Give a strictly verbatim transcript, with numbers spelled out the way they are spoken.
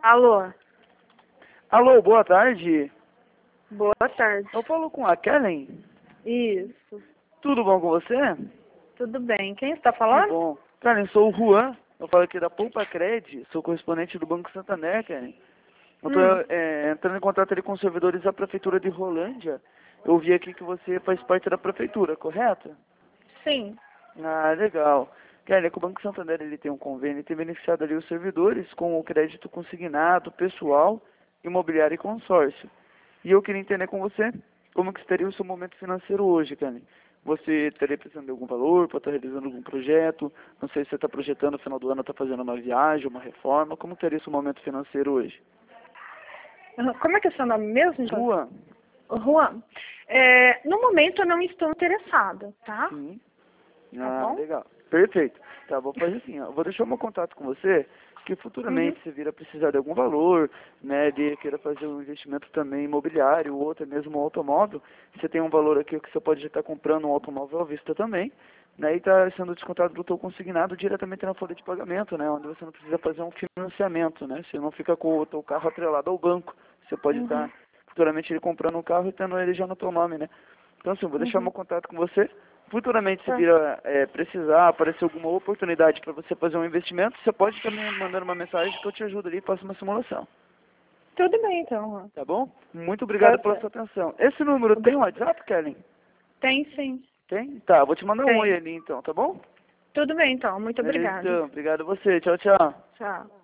Alô, Alô, boa tarde. boa tarde. Eu falo com a Kellen. Isso, Tudo bom com você? tudo bem. Quem está Que falando? bom. Kellen, sou o Juan. Eu falo aqui da Poupa Cred. Sou correspondente do Banco Santander, Kellen. Eu tô Hum, é, entrando em contato ali com os servidores da Prefeitura de Rolândia. Eu vi aqui que você faz parte da Prefeitura, correto? sim. Ah, legal. Kellen, é que o Banco Santander ele tem um convênio e tem beneficiado ali os servidores com o crédito consignado, pessoal, imobiliário e consórcio. E eu queria entender com você como que estaria o seu momento financeiro hoje, Kellen. Você estaria precisando de algum valor para estar realizando algum projeto? Não sei se você está projetando no final do ano, está fazendo uma viagem, uma reforma. Como estaria o seu momento financeiro hoje? Aham, como é que é seu nome mesmo, Juan? Rua? Juan, é, no momento eu não estou interessada, tá? Sim. Tá Ah, bom? legal. Perfeito. Tá, vou fazer assim, ó. Vou deixar o meu contato com você, que Uhum. futuramente você vir a precisar de algum valor, né, de queira fazer um investimento também imobiliário, ou até mesmo um automóvel. Você tem um valor aqui que você pode estar comprando um automóvel à vista também, né, e está sendo descontado do teu consignado diretamente na folha de pagamento, né, onde você não precisa fazer um financiamento, né, você não fica com o teu carro atrelado ao banco. Você pode estar Uhum. futuramente ele comprando um carro e tendo ele já no teu nome, né. Então, assim, eu vou deixar Uhum. meu contato com você. Futuramente, se Tá. vir a é, precisar, aparecer alguma oportunidade para você fazer um investimento, você pode também me mandar uma mensagem que eu te ajudo ali e faço uma simulação. Tudo bem então, Juan. Tá bom? Muito Tá obrigado pela sua certo. atenção. Esse número tem um Obri- WhatsApp, Kellen? Tem sim. Tem? Tá, vou te mandar um oi Tem. ali então, tá bom? Tudo bem então. Muito obrigada. Então, obrigado a você. Tchau, tchau. Tchau.